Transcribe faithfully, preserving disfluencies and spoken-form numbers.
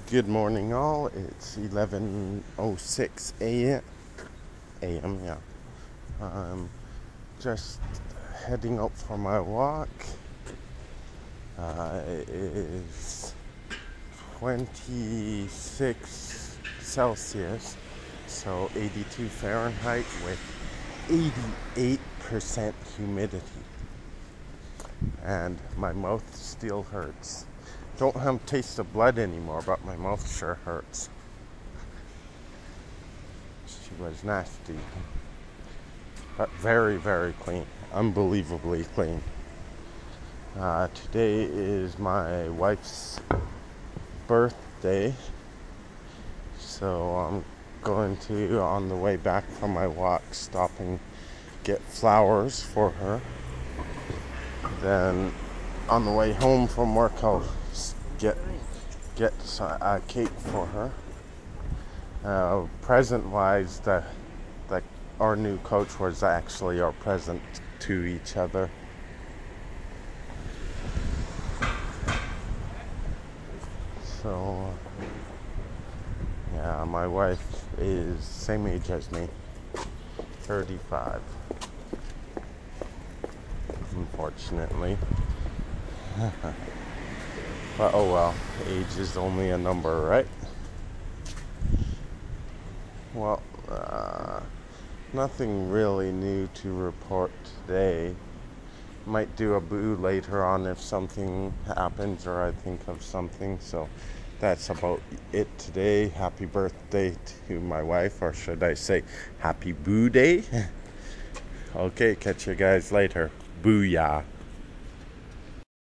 Good morning, all. It's eleven oh six a m. Yeah. I'm just heading out for my walk. Uh, it is twenty-six Celsius, so eighty-two Fahrenheit with eighty-eight percent humidity. And my mouth still hurts. Don't have taste of blood anymore, but my mouth sure hurts. She was nasty, but very, very clean. Unbelievably clean. Uh, today is my wife's birthday, so I'm going to, on the way back from my walk, stop and get flowers for her. Then on the way home from work, I'll get get a cake for her. Uh, present-wise, the, the our new coach was actually our present to each other. So, yeah, my wife is same age as me, thirty-five. Unfortunately. But oh well, age is only a number, right? Well, uh, nothing really new to report today. Might do a boo later on if something happens or I think of something. So that's about it today. Happy birthday to my wife, or should I say happy boo day? Okay, catch you guys later. Booyah.